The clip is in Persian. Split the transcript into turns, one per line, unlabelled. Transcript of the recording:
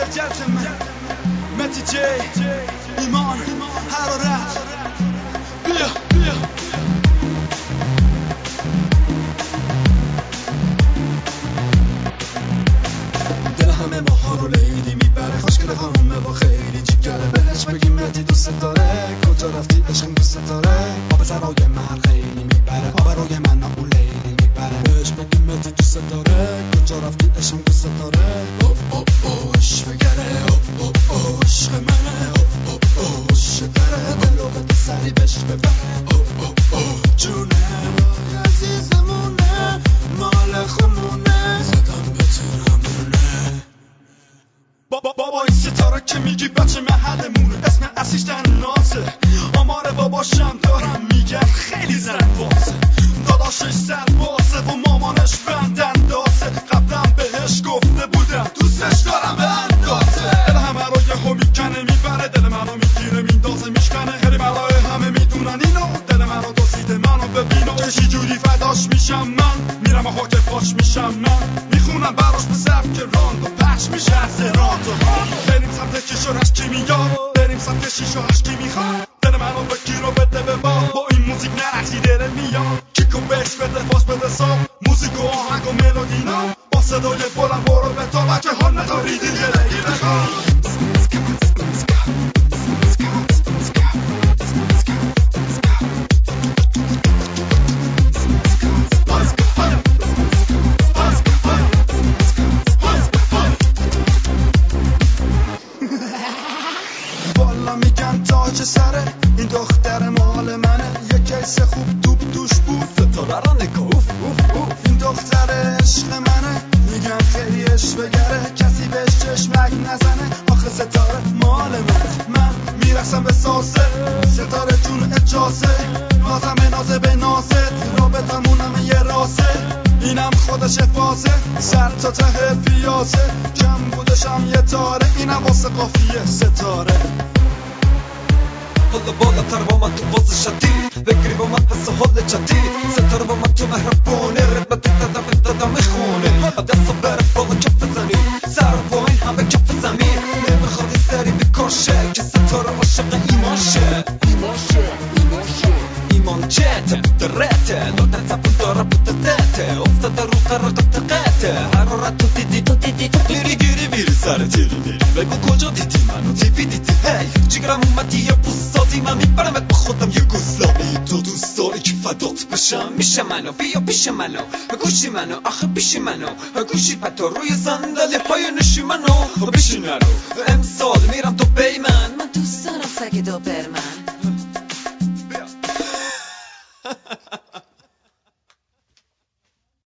gentlemen متی جی ایمان حرارت بیا دل همه ماها رو لیلی میبره خوشگل خانومه با خیلی جیگره بهش بگیم متی دوست داره کجا رفتی عشقم دوست داره آب سرای من خیلی میبره آب روی من اون لیلی میبره بهش بگیم متی دوست داره کجا رفتی عشقم دوست داره عشق بگره عشق منه عشق داره دلو بده سری بهش ببره جونه عزیزمونه مال خمونه زدم به تیرمونه بابا این ستاره که میگی بچه محلمونه اسم اصلیش نازه آمار باباشم دارم میگن خیلی زربازه داداشش سربازه و مامانش بندندازه قبلا بهش گفته بودم دوستش دارم به اندازه دل همه رو یهو میکنه میبره دل منو میگیره میندازه میشکنه خیلی بلای همه میدونن اینو دل منو دزدیده منو ببینو چه جوری فداش میشم من میرم آها که پاش میشم من میخونم براش به سبک راند و پخش میشه از راند بریم سمت کش و رشکی میاد بریم سمت شیش و هشکی میخواد دل منو بگیر و بده به با این موزیک نرخصی داره میاد کیکو بهش بده فاش بده سام موزیک و آهنگ و ملودینا با صدای بلند برو به تا بچه ها نداری دیگه نگیره والا میگن تاج سره این دختر مال منه یک کیس خوب توپ دوش بود ستاره را نگاه این دختر عشق منه میگن خیلی عشق بگره کسی بهش چشمک نزنه آخه ستاره مال من میرسم به ساسه ستاره جون اجازه نازم نازه به نازه رابطمونم یه راسه اینم خودش فازه سر تا ته پیازه کم بودشم یه تاره اینم واسه قافیه ستاره
حالا بالاتر با من تو باز شدید بگیری با من پس حال جدید ستاره با من تو مهربونه ربطی دادم میخونه دستا بره بالا کف زمین سر و پایین همه کف زمین نمیخواد این سری بکشه که ستاره عاشق ایمان شه ایمان چته درته لادن زبون داره بودته افتاده رو قرار دقیقته حرارت تو دیدی میری گیری میری سر تیری بگو کجا دیدی منو تیوی دیدی هی جگرم اومدی یه بوستادی من میبرمت با خودم یه گوسلابی تو دوست داری که فدات بشم میشه منو بیا پیش منو گوشی منو آخه پیشی منو گوشی پتا روی صندلی پای نشی منو پیشی نرو امسال میرم تو بی من دوست دارم سگ دوبرمن